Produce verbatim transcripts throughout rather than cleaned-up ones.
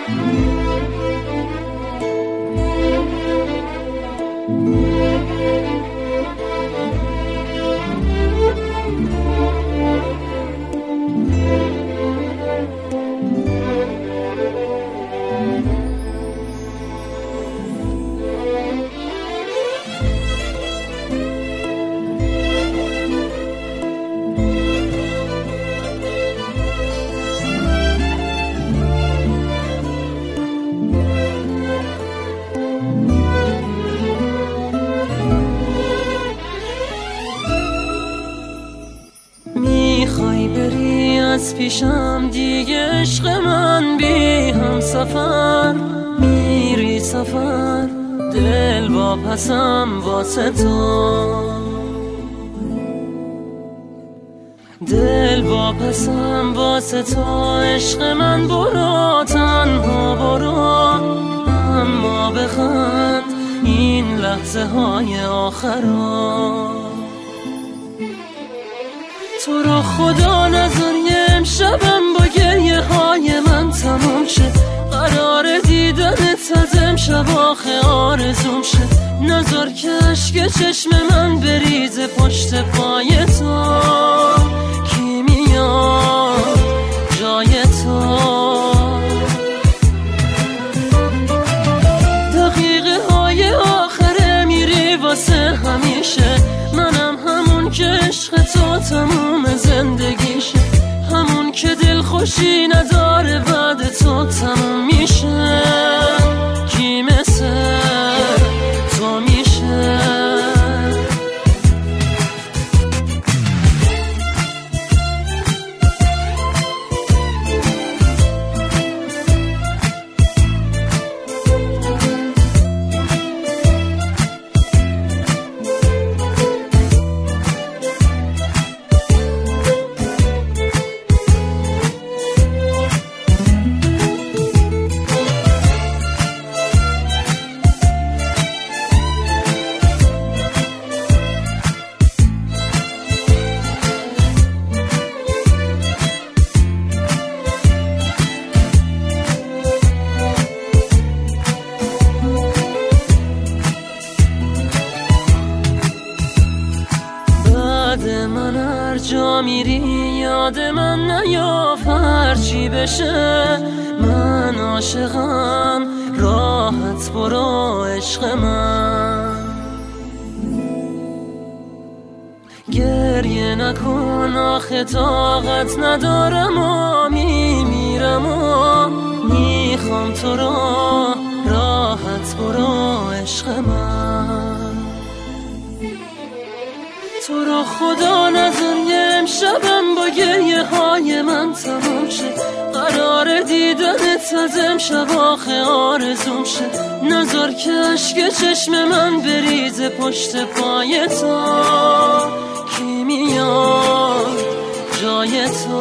میخوای بری از پیشم دیگه عشق من، بی هم سفر میری سفر، دل واپسم واسه تو، دل واپسم واسه تو. عشق من برو تنها برو، اما بخند این لحظه های آخرا. تو رو خدا نذار یه امشبم با گریه های من تمام شه، قرار دیدنت از امشب آخه آرزوم شه. نذار که عشق چشم من بریزه پشت پای تو، کی میاد جای تو. دقیقه های آخره میری واسه همیشه، منم همون که عشق تو تموم زندگیشه، همون که دل خوشی نداره بعد تو تموم میشه. کی مثل تو میشه؟ من هر جا میری یاد من نیاف، هرچی بشه من عاشقم، راحت برو عشق من. گریه نکن آخه طاقت ندارم و میمیرم و میخوام تو رو، راحت برو عشق من. تو رو خدا نذار یه امشبم با گریه های من تمام شه، قرار دیدنت از امشب آخه آرزوم شه. نذار که عشق چشم من بریزه پشت پای تو، کی میاد جای تو.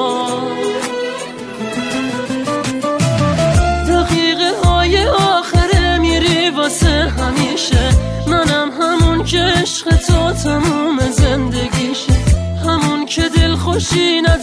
دقیقه های آخره میری واسه همیشه، منم همون که عشق تو تموم زندگیشه، همون که دل خوشی نداره